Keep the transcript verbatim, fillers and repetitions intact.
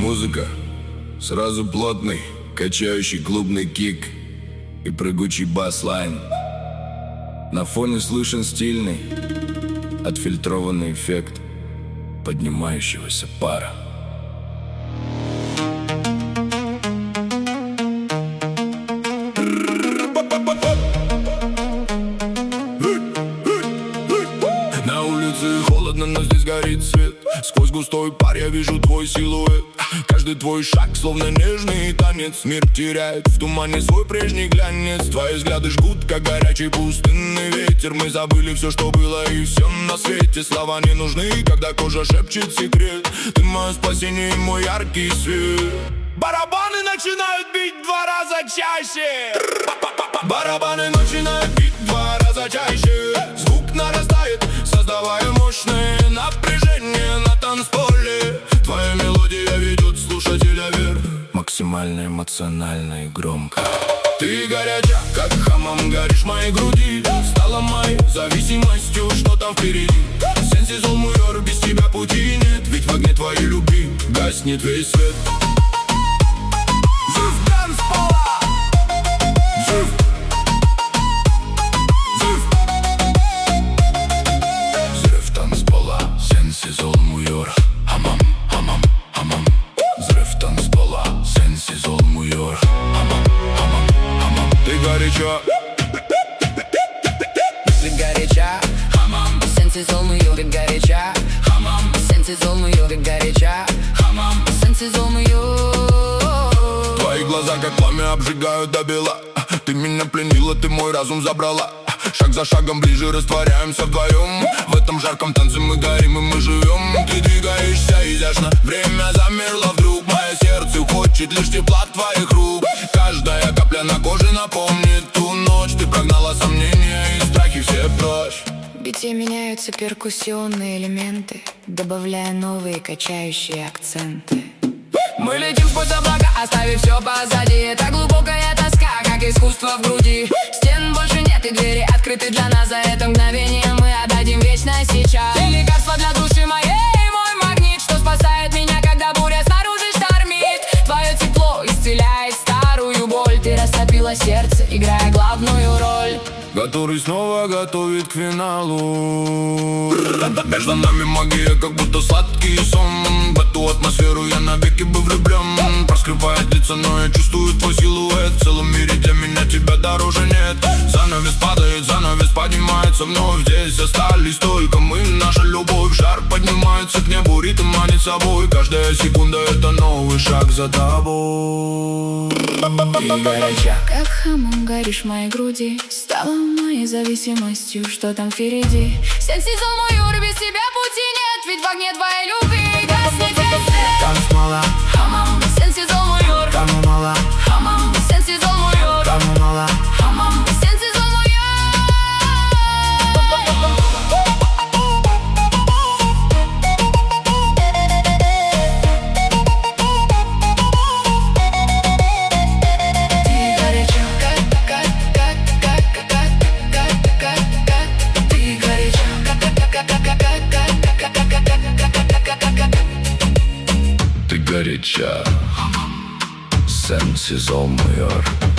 музыка, сразу плотный, качающий клубный кик и прыгучий бас-лайн. На фоне слышен стильный, отфильтрованный эффект поднимающегося пара. На улице холодно, но здесь горит свет. Сквозь густой пар я вижу твой силуэт. Каждый твой шаг словно нежный танец. Мир теряет в тумане свой прежний глянец. Твои взгляды жгут, как горячий пустынный ветер. Мы забыли все, что было, и все на свете. Слова не нужны, когда кожа шепчет секрет. Ты мое спасение и мой яркий свет. Барабаны начинают бить два раза чаще. Барабаны начинают бить два раза чаще. Звук нарастает, создавая мощное напряжение на танцполе. Твоя мелодия ведет слушателя вверх, максимально эмоционально и громко. Ты горяча, как хамам горишь в моей груди. Стала моей зависимостью, что там впереди. Сенсизол муйор, без тебя пути нет. Ведь в огне твоей любви гаснет весь свет. Взрыв танцпола, взрыв, взрыв, взрыв танцпола, сенсизол муйор. Хамам, хамам, хамам. Взрыв танцпола, сенсизол муйор. Хамам, хамам, хамам. Ты горяча, ты горяча, хамам. Сенсизол муйор, ты горяча, хамам. Сенсизол муйор, ты горяча, хамам. Сенсизол муйор. Твои глаза как пламя обжигают до бела. Ты меня пленила, ты мой разум забрала. Шаг за шагом ближе растворяемся вдвоем. В этом жарком танце мы горим и мы живем. Ты двигаешься изящно, время замерло вдруг. Мое сердце хочет лишь тепла твоих рук. Каждая капля на коже напомнит ту ночь. Ты прогнала сомнения и страхи все прочь. В бите меняются перкуссионные элементы, добавляя новые качающие акценты. Мы летим сквозь облака, оставив все позади. Это глубокая тоска, как искусство в груди. Стен больше нет и двери открыты для нас. За это мгновение мы отдадим вечно сейчас. Ты лекарство для души моей, мой магнит, что спасает меня, когда буря снаружи штормит. Твое тепло исцеляет старую боль. Ты растопила сердце, играя главную роль. Который снова готовит к финалу. Между нами магия, как будто сладкий сон. В эту атмосферу я навеки бы влюблен. Проскрывает лица, но я чувствую твой силуэт. В целом мире для меня тебя дороже нет. Занавес падает, занавес поднимается вновь. Здесь остались только мы, наша любовь. Жар поднимается к небу, ритм манит собой. Каждая секунда это новый шаг за тобой. Ты горяча, как хамам горишь в моей груди. Стала моей зависимостью, что там впереди. Сенсизол муйор, без тебя пути нет. Ведь в огне твоей любви гаснет весь свет. Танцпола, хамам. Сенсизол муйор, камумала, хамам. Сенсизол муйор, камумала. хамам. Сенсизол Ты горяча, сенсизол муйор.